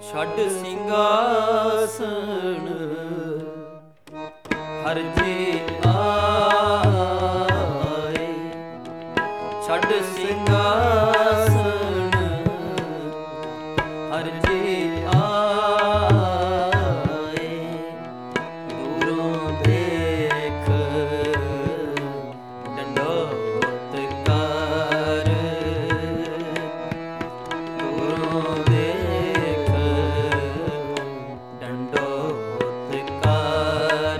ਛੱਡ ਸਿੰਘਾਸਣ ਹਰਿ ਜੀ ਆਏ, ਛੱਡ ਸਿੰਘਾਸਣ ਹਰਿ ਜੀ ਆਏ, ਦੂਰੋਂ ਦੇਖ ਡੰਡੋਤ ਕਰ, ਦੂਰੋਂ ਦੇਖ ਡੰਡੋਤ ਕਰ,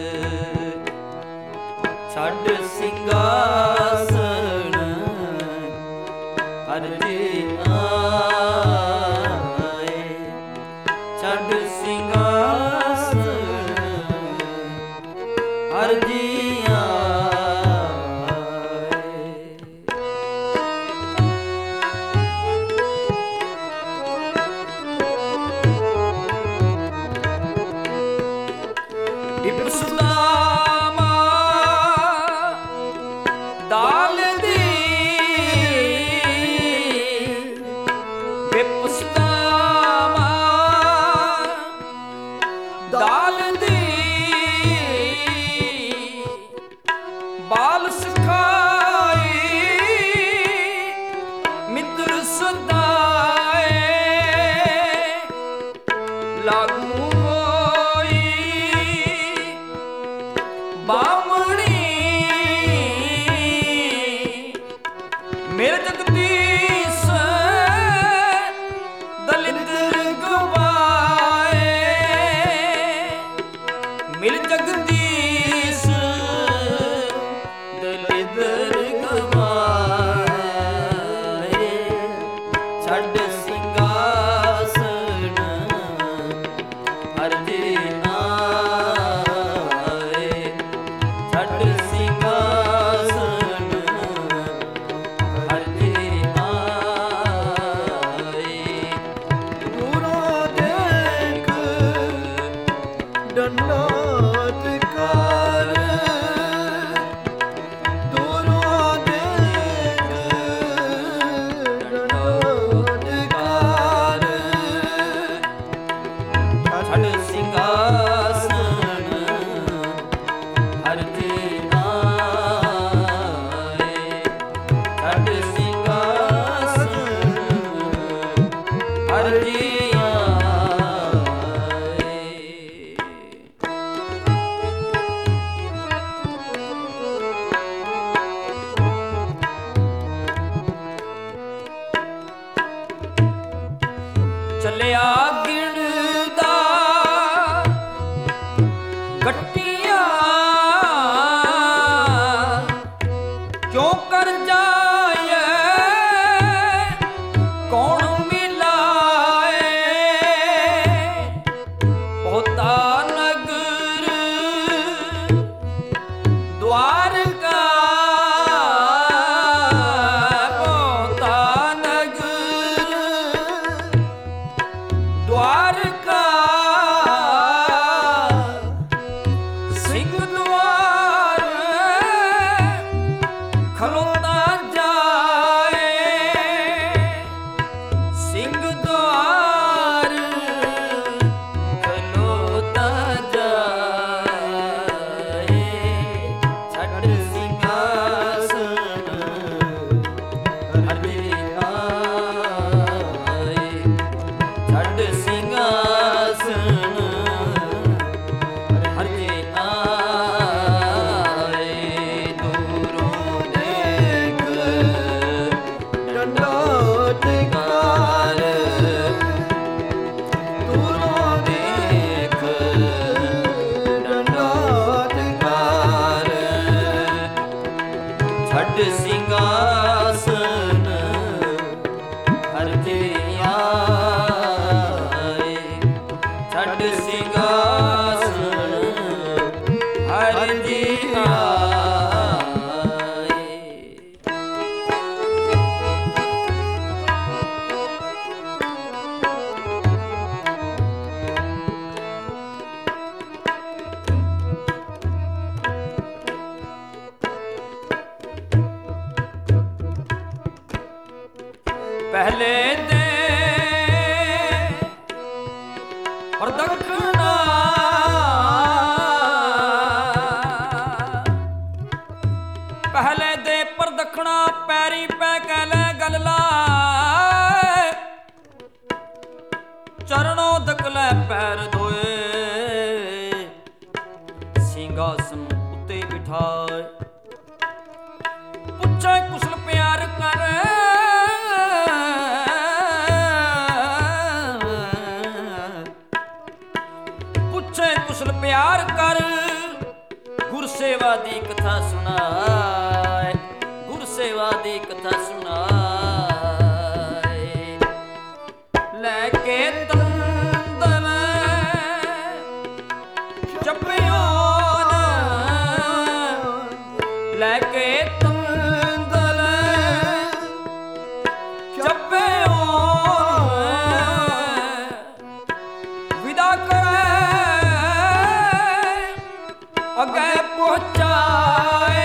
ਛੱਡ ਸਿੰਘਾਸਣ ਹਰਿ ਜੀ ਆਏ, ਛੱਡ ਸਿੰਘਾਸਣ ਹਰਿ ਜੀ ਆਏ। ਬਿਪਸੁਦਾਮਾ ਦਾਲ ਦੀ, ਬਿਪਸੁਦਾਮਾ ਦਾਲ ਦੀ, ਬਾਲ ਸਿਖਾਈ ਮਿੱਤਰ ਸਦਾਏ, ਲਾਗੂ ਹੋਈ ਬਾਮਣੀ ਮੇਰੇ ਜਗਦੀਸ਼ ਦਲਿੱਦਰ ਗਵਾਏ, ਮੇਰੇ ਜਗਦੀਸ਼ ਦਲਿੱਦਰ ਗਵਾਏ, ਛੱਡ ਸਿੰਘਾਸਣ ਹਰਿ ਜੀ ਆਏ, ਛੱਡ ਸਿੰਘਾਸਣ ਹਰਿ ਜੀ ਆਏ, ਦੂਰੋਂ ਦੇਖ ਡੰਡੋਤ ਕਰ, ਦੂਰੋਂ ਦੇਖ ਡੰਡੋਤ ਕਰ, ਛੱਡ ਸਿੰਘਾਸਣ ਹਰਿ ਜੀ ਆਏ, ਛੱਡ ਸਿੰਘਾਸਣ ਹਰਿ ਜੀ ਆਏ। ਚੱਲਿਆ ਗਿਣਦਾ ਗੱਟੀਆਂ, ਕਿਉਂ ਕਰ ਜਾਏ ਕੌਣ ਮਿਲਾਏ, ਬਹੁਤਾ ਨਗਰ ਦੁਆਰਕਾ, ਬਹੁਤਾ ਨਗਰ ਦੁਆਰਕਾ, ਸਿੰਘ ਦੁਆਰ ਖਲੋਤਾ ਜਾਏ, ਸਿੰਘ ਦੁਆਰ ਖਲੋਤਾ ਜਾਏ, ਛੱਡ ਸਿੰਘਾਸਣ ਹਰਿ ਜੀ ਆਏ, ਛੱਡ ਸਿੰਘਾਸਣ ਹਰਿ ਜੀ ਆਏ, ਦੂਰੋਂ ਦੇਖ ਡੰਡੋਤ ਕਰ, ਦੂਰੋਂ ਦੇਖ ਡੰਡੋਤ ਕਰ, ਛੱਡ ਸਿੰਘਾਸਣ ਹਰਿ ਜੀ ਆਏ, ਛੱਡ ਸਿੰਘਾਸਣ ਹਰਿ ਜੀ ਆਏ। ਪਹਿਲੇ ਦੇ ਪੈਰੀ ਪੈ ਕਹਿ ਲੈ ਗੱਲ ਲਾ, ਚਰਣੋਂ ਤਕ ਲੈ ਪੈਰ ਧੋਏ, ਸਿੰਘਾਸਨ ਉੱਤੇ ਬਿਠਾਏ। ਪੁੱਛੇ ਕੁਸ਼ਲ ਪਿਆਰ ਕਰ, ਪੁੱਛੇ ਕੁਸ਼ਲ ਪਿਆਰ ਕਰ, ਗੁਰ ਸੇਵਾ ਦੀ ਕਥਾ ਸੁਣਾਏ, ਗੁਰ ਸੇਵਾ ਦੀ ਕਥਾ ਸੁਣਾਏ। ਲੈ ਕੇ ਤੰਦਲ ਜਪਿਓ ਨਾ, ਲੈ ਕੇ ਤੰਦਲ ਜਪਿਓ, ਵਿਦਾ ਕਰੇ ਅੱਗੇ ਪਹੁੰਚਾਏ।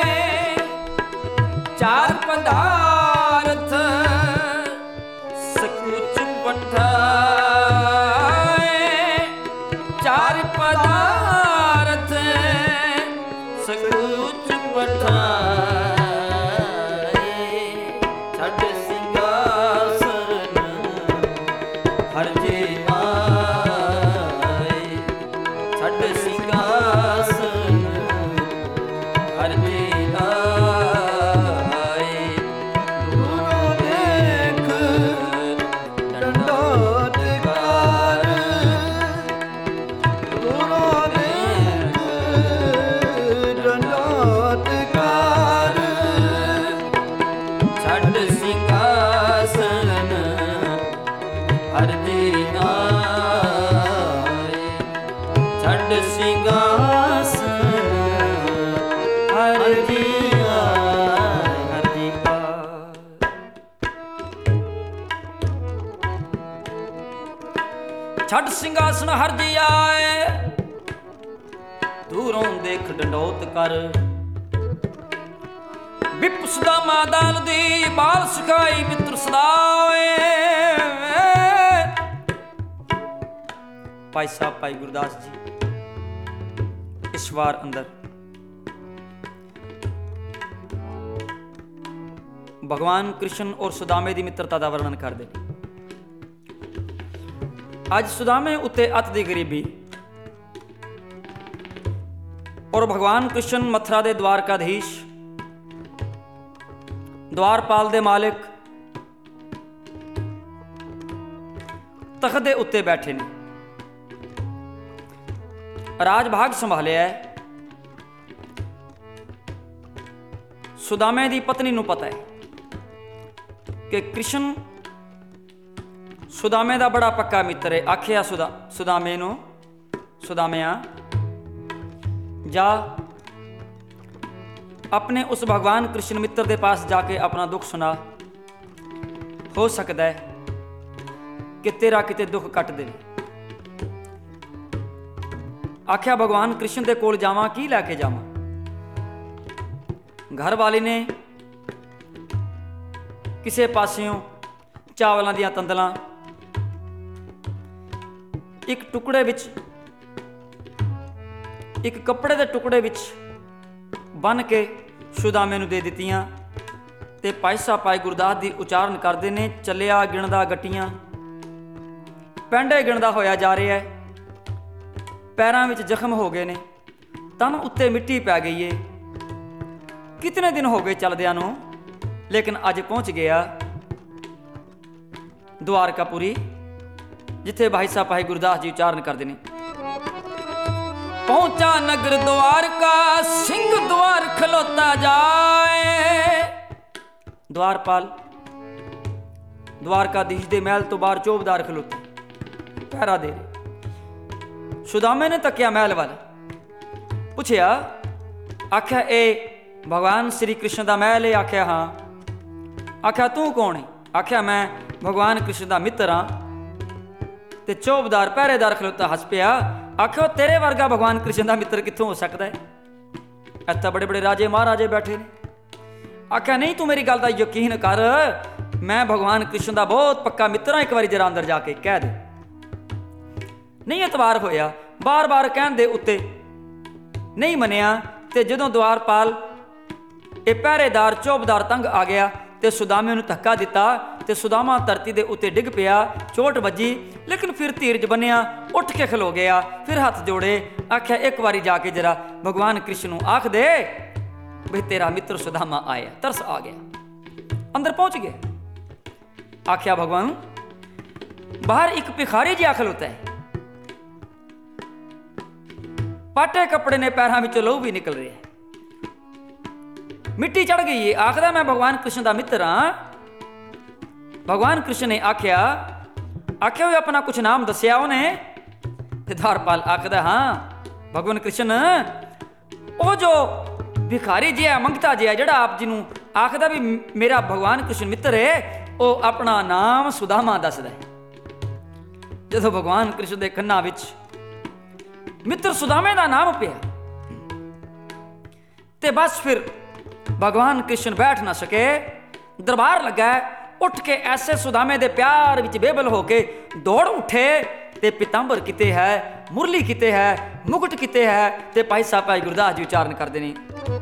ਚਾਰ ਪਦਾਰਥ ਸਚਮੁਚ ਪਠਾਏ, ਚਾਰ ਪਦਾਰਥ ਸਚਮੁਚ ਪਠਾਏ। ਛੱਡ ਸਿੰਘਾਸਨ ਹਰਿ ਜੀ ਮਾਏ, ਛੱਡ ਸਿੰਘਾਸਨ ਹਰਿ ਜੀ ਆਏ। ਦੂਰੋਂ ਦੇਖ ਡੰਡੋਤ ਕਰ, ਦੂਰੋਂ ਦੇਖ ਡੰਡੋਤ ਕਰ। ਛੱਡ ਸਿੰਘਾਸਨ ਹਰਿ ਜੀ ਆਏ, ਛੱਡ ਸਿੰਘਾਸਨ ਹਰਿ ਜੀ ਆਏ, ਹਰਿ ਜੀ ਆਏ। ਛੱਡ ਸਿੰਘਾਸਨ ਹਰਿ ਜੀ ਆਏ, ਦੂਰੋਂ ਦੇਖ ਡੰਡੋਤ ਕਰ। ਵਿਪ ਸੁਦਾਮਾ ਦਾਲ ਦੀ ਬਾਲ ਸਿਖਾਈ ਮਿੱਤਰ ਸਦਾਏ। ਭਾਈ ਸਾਹਿਬ ਭਾਈ ਗੁਰਦਾਸ ਜੀ ਇਸ ਵਾਰ ਅੰਦਰ ਭਗਵਾਨ ਕ੍ਰਿਸ਼ਨ ਔਰ ਸੁਦਾਮੇ ਦੀ ਮਿੱਤਰਤਾ ਦਾ ਵਰਣਨ ਕਰਦੇ ਨੇ। ਅੱਜ ਸੁਦਾਮੇ ਉੱਤੇ ਅਤ ਦੀ ਗਰੀਬੀ ਔਰ ਭਗਵਾਨ ਕ੍ਰਿਸ਼ਨ ਮਥੁਰਾ ਦੇ ਦਵਾਰਕਾਧੀਸ਼, ਦਵਾਰਪਾਲ ਦੇ ਮਾਲਿਕ ਤਖਤ ਦੇ ਉੱਤੇ ਬੈਠੇ ਨੇ। ਰਾਜ ਭਾਗ ਸੰਭਾਲਿਆ ਹੈ। ਸੁਦਾਮੇ ਦੀ ਪਤਨੀ ਨੂੰ ਪਤਾ ਹੈ ਕਿ ਕ੍ਰਿਸ਼ਨ ਸੁਦਾਮੇ ਦਾ ਬੜਾ ਪੱਕਾ ਮਿੱਤਰ ਹੈ। ਆਖਿਆ ਸੁਦਾਮੇ ਨੂੰ, ਸੁਦਾਮਿਆ ਜਾ अपने उस भगवान कृष्ण मित्र के पास जाके अपना दुख सुना, हो सकता है कि तेरा किते दुख कट दे। आख्या भगवान कृष्ण के कोल जावां, की लैके जावां? घर वाली ने किसी पासियों चावलों दियां तंदलां एक टुकड़े विच, एक कपड़े के टुकड़े विच बन के सुदामे नूं दे दित्तियां ते भाई साहब भाई गुरदास दी उचारण करदे ने, चलिया गिणदा गट्टियां, पैंडे गिणदा होया जा रहा है, पैरां विच जख्म हो गए ने, तन उत्ते मिट्टी पै गई है। कितने दिन हो गए चलदियां नूं, लेकिन अज पहुंच गया द्वारकापुरी, जिथे भाई साहब भाई गुरदास जी उचारण करते हैं। पहुंचा नगर द्वारका, सिंह द्वार खलोता जाए। द्वारपाल द्वारकाधीश दे महल तो बाहर चौबदार खलोते पहरा दे रहे। सुदामे ने तकिया महल वाल, पूछया, आख्या ए भगवान श्री कृष्ण का महल है? आख्या हाँ। आख्या तू कौन है? आख्या मैं भगवान कृष्ण का मित्र हाँ। ते चौबदार पहरेदार खलोता हस पिया, आखो तेरे वर्गा भगवान कृष्ण का मित्र कित्थों हो सकता है? इत्थे बड़े बड़े राजे महाराजे बैठे ने। आख्या नहीं, तू मेरी गल दा यकीन कर, मैं भगवान कृष्ण का बहुत पक्का मित्र हाँ, एक बार जरा अंदर जाके कह दे। नहीं एतबार होया, बार बार कहण दे उत्ते नहीं मनिया। ते जदों द्वारपाल ਇਹ ਪਹਿਰੇਦਾਰ ਚੌਬਦਾਰ ਤੰਗ ਆ ਗਿਆ ਤੇ ਸੁਦਾਮੇ ਨੂੰ ਧੱਕਾ ਦਿੱਤਾ ਤੇ ਸੁਦਾਮਾ ਧਰਤੀ ਦੇ ਉੱਤੇ ਡਿੱਗ ਪਿਆ, ਚੋਟ ਵੱਜੀ, ਲੇਕਿਨ ਫਿਰ ਧੀਰਜ ਬੰਨਿਆ, ਉੱਠ ਕੇ ਖਲੋ ਗਿਆ, ਫਿਰ ਹੱਥ ਜੋੜੇ, ਆਖਿਆ ਇੱਕ ਵਾਰੀ ਜਾ ਕੇ ਜਰਾ ਭਗਵਾਨ ਕ੍ਰਿਸ਼ਨ ਨੂੰ ਆਖ ਦੇ ਵੀ ਤੇਰਾ ਮਿੱਤਰ ਸੁਦਾਮਾ ਆਇਆ। ਤਰਸ ਆ ਗਿਆ, ਅੰਦਰ ਪਹੁੰਚ ਗਿਆ। ਆਖਿਆ ਭਗਵਾਨ ਬਾਹਰ ਇੱਕ ਭਿਖਾਰੀ ਜਿਹਾ ਖਲੋਤਾ ਹੈ, ਪਾਟੇ ਕੱਪੜੇ ਨੇ, ਪੈਰਾਂ ਵਿੱਚੋਂ ਲਹੂ ਵੀ ਨਿਕਲ ਰਿਹਾ, ਮਿੱਟੀ ਚੜ ਗਈ ਹੈ। ਆਖਦਾ ਮੈਂ ਭਗਵਾਨ ਕ੍ਰਿਸ਼ਨ ਦਾ ਮਿੱਤਰ ਹਾਂ। ਭਗਵਾਨ ਕ੍ਰਿਸ਼ਨ ਨੇ ਆਖਿਆ ਵੀ ਆਪਣਾ ਕੁਛ ਨਾਮ ਦੱਸਿਆ ਉਹਨੇ। ਤੇ ਧਾਰਪਾਲ ਆਖਦਾ ਹਾਂ ਭਗਵਾਨ ਕ੍ਰਿਸ਼ਨ, ਉਹ ਜੋ ਭਿਖਾਰੀ ਜਿਹਾ ਮੰਗਤਾ ਜਿਹਾ ਜਿਹੜਾ ਆਪ ਜੀ ਨੂੰ ਆਖਦਾ ਵੀ ਮੇਰਾ ਭਗਵਾਨ ਕ੍ਰਿਸ਼ਨ ਮਿੱਤਰ ਹੈ, ਉਹ ਆਪਣਾ ਨਾਮ ਸੁਦਾਮਾ ਦੱਸਦਾ ਹੈ। ਜਦੋਂ ਭਗਵਾਨ ਕ੍ਰਿਸ਼ਨ ਦੇ ਕੰਨਾਂ ਵਿੱਚ ਮਿੱਤਰ ਸੁਦਾਮੇ ਦਾ ਨਾਮ ਪਿਆ ਤੇ ਬਸ ਫਿਰ ਭਗਵਾਨ ਕ੍ਰਿਸ਼ਨ ਬੈਠ ਨਾ ਸਕੇ, ਦਰਬਾਰ ਲੱਗਾ, ਉੱਠ ਕੇ ਐਸੇ ਸੁਦਾਮੇ ਦੇ ਪਿਆਰ ਵਿੱਚ ਬੇਬਲ ਹੋ ਕੇ ਦੌੜ ਉੱਠੇ ਤੇ ਪਿਤਾੰਬਰ ਕਿਤੇ ਹੈ, ਮੁਰਲੀ ਕਿਤੇ ਹੈ, ਮੁਕਟ ਕਿਤੇ ਹੈ, ਤੇ ਭਾਈ ਸਾਹਿਬ ਭਾਈ ਗੁਰਦਾਸ ਜੀ ਉਚਾਰਨ ਕਰਦੇ ਨੇ,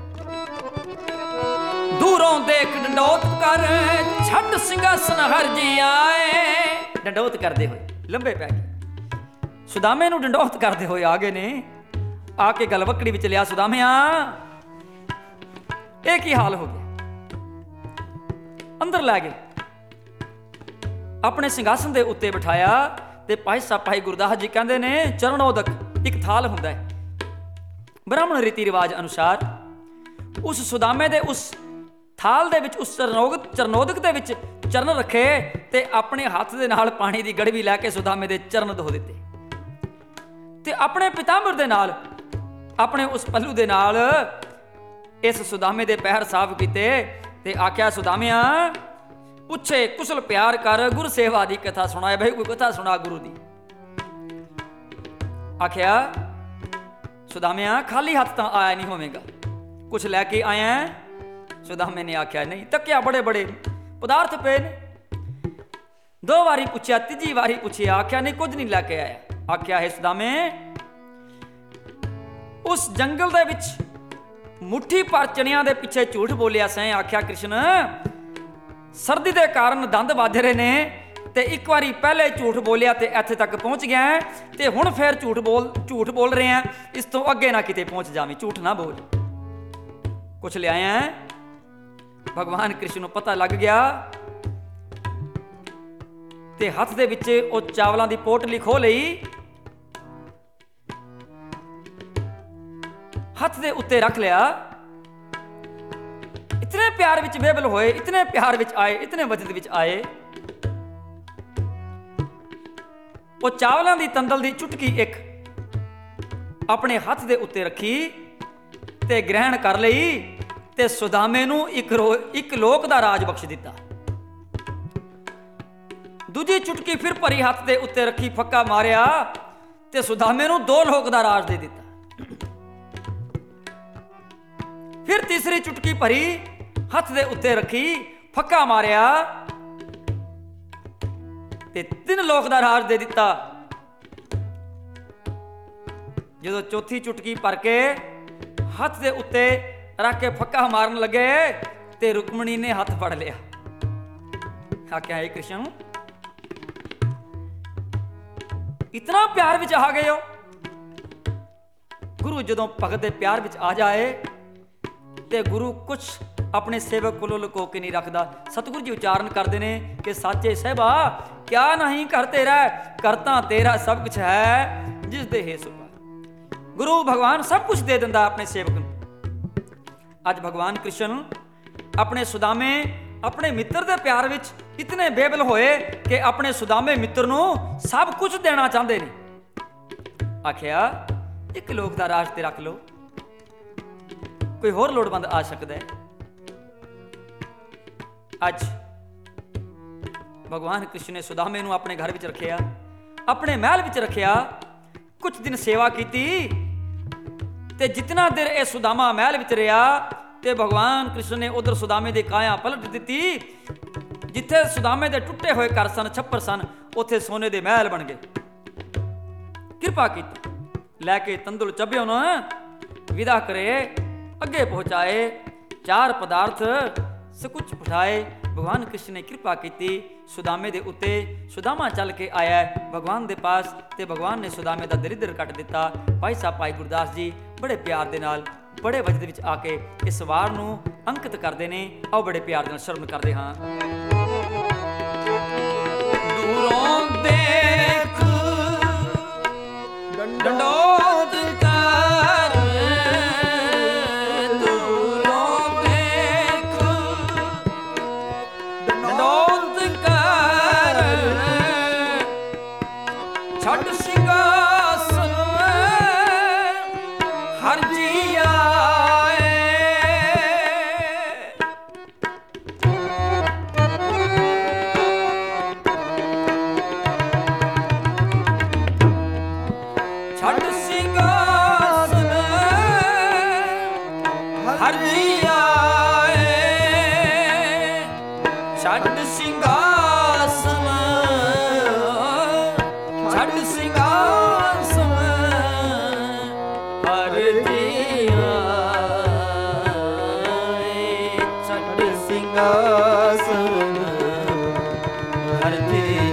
ਦੂਰੋਂ ਦੇਖ ਡੰਡੋਤ ਕਰ ਛੱਡ ਸਿੰਘਾਸਨ ਹਰ ਜੀ ਆਏ। ਡੰਡੋਤ ਕਰਦੇ ਹੋਏ ਲੰਬੇ ਪੈ ਗਏ, ਸੁਦਾਮੇ ਨੂੰ ਡੰਡੋਤ ਕਰਦੇ ਹੋਏ ਆ ਗਏ ਨੇ। ਆ ਕੇ ਗਲਵਕੜੀ ਵਿੱਚ ਲਿਆ, ਸੁਦਾਮਿਆ ਇਹ ਕੀ ਹਾਲ ਹੋ ਗਿਆ? ਅੰਦਰ ਲੈ ਗਏ, ਆਪਣੇ ਸਿੰਘਾਸਨ ਦੇ ਉੱਤੇ ਬਿਠਾਇਆ ਤੇ ਭਾਈ ਸਾਹਿਬ ਭਾਈ ਗੁਰਦਾਸ ਜੀ ਕਹਿੰਦੇ ਨੇ ਚਰਣੋਦਕ ਇੱਕ ਥਾਲ ਹੁੰਦਾ ਹੈ, ਬ੍ਰਾਹਮਣ ਰੀਤੀ ਰਿਵਾਜ ਅਨੁਸਾਰ ਉਸ ਸੁਦਾਮੇ ਦੇ ਉਸ ਥਾਲ ਦੇ ਵਿੱਚ, ਉਸ ਚਰਨੋਦਕ ਦੇ ਵਿੱਚ ਚਰਨ ਰੱਖੇ ਤੇ ਆਪਣੇ ਹੱਥ ਦੇ ਨਾਲ ਪਾਣੀ ਦੀ ਗੜਵੀ ਲੈ ਕੇ ਸੁਦਾਮੇ ਦੇ ਚਰਨ ਧੋ ਦਿੱਤੇ ਤੇ ਆਪਣੇ ਪਿਤਾੰਬਰ ਦੇ ਨਾਲ, ਆਪਣੇ ਉਸ ਪੱਲੂ ਦੇ ਨਾਲ ਇਸ ਸੁਦਾਮੇ ਦੇ ਪੈਰ ਸਾਫ਼ ਕੀਤੇ ਤੇ ਆਖਿਆ ਸੁਦਾਮਿਆ ਪੁੱਛੇ ਕੁਸ਼ਲ ਪਿਆਰ ਕਰ, ਗੁਰ ਸੇਵਾ ਦੀ ਕਥਾ ਸੁਣਾਏ, ਭਾਈ ਕੋਈ ਕਥਾ ਸੁਣਾ ਗੁਰੂ ਦੀ। ਆਖਿਆ ਸੁਦਾਮਿਆ ਖਾਲੀ ਹੱਥ ਤਾਂ ਆਇਆ ਨਹੀਂ ਹੋਵੇਗਾ, ਕੁਛ ਲੈ ਕੇ ਆਇਆ? ਸੁਦਾਮੇ ਨੇ ਆਖਿਆ ਨਹੀਂ। ਤੱਕਿਆ ਬੜੇ ਬੜੇ ਪਦਾਰਥ ਪਏ ਨੇ, 2 ਵਾਰੀ ਪੁੱਛਿਆ, ਤੀਜੀ ਵਾਰੀ ਪੁੱਛਿਆ, ਆਖਿਆ ਨਹੀਂ ਕੁਝ ਨਹੀਂ ਲੈ ਕੇ ਆਇਆ। ਆਖਿਆ ਹੈ ਸੁਦਾਮੇ ਉਸ ਜੰਗਲ ਦੇ ਵਿੱਚ ਮੁੱਠੀ ਭਰ ਚਣਿਆਂ ਦੇ ਪਿੱਛੇ ਝੂਠ ਬੋਲਿਆ ਸੈਂ। ਆਖਿਆ ਕ੍ਰਿਸ਼ਨ ਸਰਦੀ ਦੇ ਕਾਰਨ ਦੰਦ ਵੱਜ ਰਹੇ ਨੇ ਤੇ ਇੱਕ ਵਾਰੀ ਪਹਿਲੇ ਝੂਠ ਬੋਲਿਆ ਤੇ ਇੱਥੇ ਤੱਕ ਪਹੁੰਚ ਗਿਆ ਤੇ ਹੁਣ ਫੇਰ ਝੂਠ ਬੋਲ ਰਹੇ ਆ, ਇਸ ਤੋਂ ਅੱਗੇ ਨਾ ਕਿਤੇ ਪਹੁੰਚ ਜਾਵੀਂ, ਝੂਠ ਨਾ ਬੋਲ। ਕੁਛ ਲਿਆਇਆ? ਭਗਵਾਨ ਕ੍ਰਿਸ਼ਨ ਨੂੰ ਪਤਾ ਲੱਗ ਗਿਆ ਤੇ ਹੱਥ ਦੇ ਵਿੱਚ ਉਹ ਚਾਵਲਾਂ ਦੀ ਪੋਟਲੀ ਖੋਹ ਲਈ, ਹੱਥ ਦੇ ਉੱਤੇ ਰੱਖ ਲਿਆ। ਇਤਨੇ ਪਿਆਰ ਵਿੱਚ ਬੇਬਲ ਹੋਏ, ਇਤਨੇ ਪਿਆਰ ਵਿੱਚ ਆਏ, ਇਤਨੇ ਵਜਦ ਵਿੱਚ ਆਏ। ਉਹ ਚਾਵਲਾਂ ਦੀ ਤੰਦਲ ਦੀ ਚੁਟਕੀ ਇੱਕ ਆਪਣੇ ਹੱਥ ਦੇ ਉੱਤੇ ਰੱਖੀ ਤੇ ਗ੍ਰਹਿਣ ਕਰ ਲਈ ਤੇ ਸੁਦਾਮੇ ਨੂੰ ਇੱਕ ਲੋਕ ਦਾ ਰਾਜ ਬਖਸ਼ ਦਿੱਤਾ। ਦੂਜੀ ਚੁਟਕੀ ਫਿਰ ਭਰੀ ਹੱਥ ਦੇ ਉੱਤੇ ਰੱਖੀ, ਫੱਕਾ ਮਾਰਿਆ ਤੇ ਸੁਦਾਮੇ ਨੂੰ 2 ਲੋਕ ਦਾ ਰਾਜ ਦੇ ਦਿੱਤਾ। ਫਿਰ ਤੀਸਰੀ ਚੁਟਕੀ ਭਰੀ ਹੱਥ ਦੇ ਉੱਤੇ ਰੱਖੀ, ਫੱਕਾ ਮਾਰਿਆ ਤੇ 3 ਲੋਕ ਦਾ ਰਾਜ ਦੇ ਦਿੱਤਾ। ਜਦੋਂ ਚੌਥੀ ਚੁਟਕੀ ਭਰ ਕੇ ਹੱਥ ਦੇ ਉੱਤੇ ਰੱਖ ਕੇ ਫੱਕਾ ਮਾਰਨ ਲੱਗੇ ਤੇ ਰੁਕਮਣੀ ਨੇ ਹੱਥ ਫੜ ਲਿਆ। ਆਖਿਆ ਹੈ ਕ੍ਰਿਸ਼ਨ ਇਤਨਾ ਪਿਆਰ ਵਿੱਚ ਆ ਗਏ ਹੋ। ਗੁਰੂ ਜਦੋਂ ਭਗਤ ਦੇ ਪਿਆਰ ਵਿੱਚ ਆ ਜਾਏ ਤੇ ਗੁਰੂ ਕੁਛ ਆਪਣੇ ਸੇਵਕ ਕੋਲੋਂ ਲੁਕੋ ਕੇ ਨਹੀਂ ਰੱਖਦਾ। ਸਤਿਗੁਰੂ ਜੀ ਉਚਾਰਨ ਕਰਦੇ ਨੇ ਕਿ ਸਾਚੇ ਸਹਿਬਾ ਕਿਆ ਨਹੀਂ ਕਰ ਤੇਰਾ, ਕਰਤਾ ਤੇਰਾ ਸਭ ਕੁਛ ਹੈ ਜਿਸ ਦੇ ਹੈ ਸੁਭਾ। ਗੁਰੂ ਭਗਵਾਨ ਸਭ ਕੁਛ ਦੇ ਦਿੰਦਾ ਆਪਣੇ ਸੇਵਕ ਨੂੰ। ਅੱਜ ਭਗਵਾਨ ਕ੍ਰਿਸ਼ਨ ਆਪਣੇ ਸੁਦਾਮੇ, ਆਪਣੇ ਮਿੱਤਰ ਦੇ ਪਿਆਰ ਵਿੱਚ ਇਤਨੇ ਬੇਬਲ ਹੋਏ ਕਿ ਆਪਣੇ ਸੁਦਾਮੇ ਮਿੱਤਰ ਨੂੰ ਸਭ ਕੁਝ ਦੇਣਾ ਚਾਹੁੰਦੇ ਨੇ। ਆਖਿਆ ਇੱਕ ਲੋਕ ਦਾ ਰਾਜ ਤੇ ਰੱਖ ਲਓ, ਕੋਈ ਹੋਰ ਲੋੜਵੰਦ ਆ ਸਕਦਾ ਹੈ। ਅੱਜ ਭਗਵਾਨ ਕ੍ਰਿਸ਼ਨ ਨੇ ਸੁਦਾਮੇ ਨੂੰ ਆਪਣੇ ਘਰ ਵਿੱਚ ਰੱਖਿਆ, ਆਪਣੇ ਮਹਿਲ ਵਿੱਚ ਰੱਖਿਆ, ਕੁਝ ਦਿਨ ਸੇਵਾ ਕੀਤੀ ਤੇ ਜਿਤਨਾ ਦੇਰ ਇਹ ਸੁਦਾਮਾ ਮਹਿਲ ਵਿੱਚ ਰਿਹਾ ਤੇ ਭਗਵਾਨ ਕ੍ਰਿਸ਼ਨ ਨੇ ਉਧਰ ਸੁਦਾਮੇ ਦੀ ਕਾਇਆ ਪਲਟ ਦਿੱਤੀ। ਜਿੱਥੇ ਸੁਦਾਮੇ ਦੇ ਟੁੱਟੇ ਹੋਏ ਘਰ ਸਨ, ਛੱਪਰ ਸਨ, ਉੱਥੇ ਸੋਨੇ ਦੇ ਮਹਿਲ ਬਣ ਗਏ। ਕਿਰਪਾ ਕੀਤੀ, ਲੈ ਕੇ ਤੰਦੁਲ ਚੱਬਿਓ ਨਾ ਵਿਦਾ ਕਰੇ, ਅੱਗੇ ਪਹੁੰਚਾਏ 4 ਪਦਾਰਥ ਸकुच ਪਠਾਏ। ਭਗਵਾਨ ਕ੍ਰਿਸ਼ਨ ਨੇ ਕਿਰਪਾ ਕੀਤੀ ਸੁਦਾਮੇ ਦੇ ਉੱਤੇ। ਸੁਦਾਮਾ ਚੱਲ ਕੇ ਆਇਆ ਭਗਵਾਨ ਦੇ ਪਾਸ ਤੇ ਭਗਵਾਨ ਨੇ ਸੁਦਾਮੇ ਦਾ ਦਰਿਦਰ ਕੱਟ ਦਿੱਤਾ। ਭਾਈ ਸਾਹਿਬ ਭਾਈ ਗੁਰਦਾਸ ਜੀ ਬੜੇ ਪਿਆਰ ਦੇ ਨਾਲ ਬੜੇ ਵਜਦ ਵਿੱਚ ਆ ਕੇ ਇਸ ਵਾਰ ਨੂੰ ਅੰਕਿਤ ਕਰਦੇ ਨੇ। ਆਓ ਬੜੇ ਪਿਆਰ ਦੇ ਨਾਲ ਸ਼ਰਵਣ ਕਰਦੇ ਹਾਂ। ਦੂਰੋਂ ਦੇਖ ਡੰਡੋਤ ਕਰ, ਦੂਰੋਂ ਦੇਖ ਡੰਡੋਤ ਕਰ, ਛੱਡ ਸਿੰਘਾਸਨ ਹਰ ਜੀ ਆਏ। ਛੱਡ ਸਿੰਘਾਸਨ ਹਰ ਜੀ ਆਏ, ਛੱਡ ਸਿੰਘਾਸਨ, ਛੱਡ ਸਿੰਘਾਸਨ ਹਰ ਜੀ ਆਏ, ਛੱਡ ਸਿੰਘਾਸਨ ਹਰ ਜੀ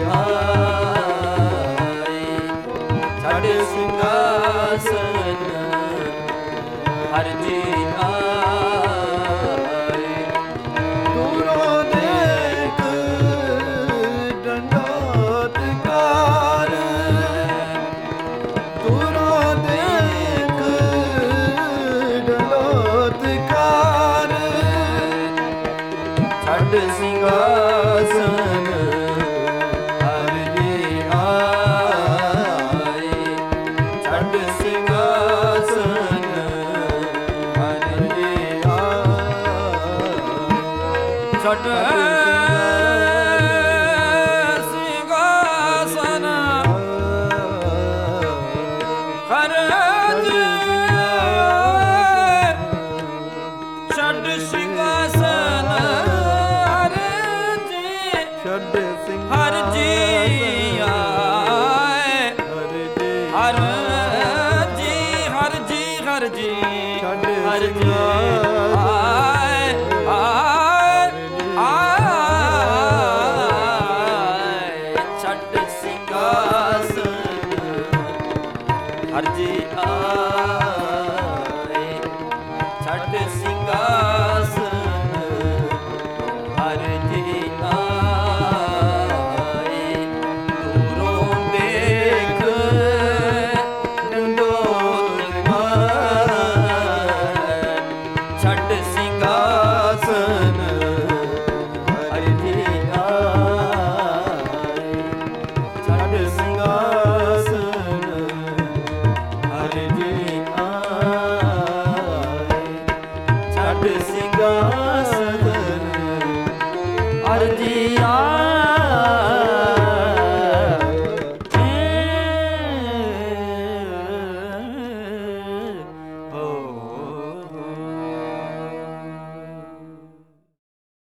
ਆਏ, ਛੱਡ ਸਿੰਘਾਸਨ ਹਰ ਜੀ ਆਏ। ਦੂਰੋਂ ਦੇਖ ਡੰਡੋਤ ਕਰ, ਦੂਰੋਂ ਦੇਖ ਡੰਡੋਤ ਕਰ, ਛੱਡ ਸਿੰਘਾਸਨ ਹਰ ਜੀ ਆਏ, ਛੱਡ ਸਿੰਘਾਸਨ ਹਰ ਜੀ ਆਏ। ਛੱਡ ਸਿੰਘਾਸਨ ਹਰ ਜੀ ਆਏ, ਛੱਡ ਸਿੰਘਾਸਨ ਹਰ ਜੀ, ਛੱਡ ਸਿੰਘ ਹਰ ਜੀ ਆਏ, ਹਰ ਜੀ ਹਰ ਜੀ, ਹਰ ਜੀ, ਹਰ ਜੀ, ਛੱਡ ਹਰ ਜੀ ਸਿੰਘਾਸਨ ਆਏ, ਆਏ, ਆਏ, ਛੱਡ ਸਿੰਘਾਸਨ ਹਰ ਜੀ ਆਏ, ਛੱਡ ਸਿੰਘਾਸਨ ਹਰ ਜੀ ਆਏ। ਦੂਰੋਂ ਦੇਖ ਡੰਡੋਤ ਕਰ, ਛੱਡ ਸਿੰਘਾਸਨ ਹਰ ਜੀ ਆਏ, ਛੱਡ ਸਿੰਘਾਸਨ ਹਰ ਜੀ ਆਏ, ਛੱਡ ਸਿੰਘਾਸਨ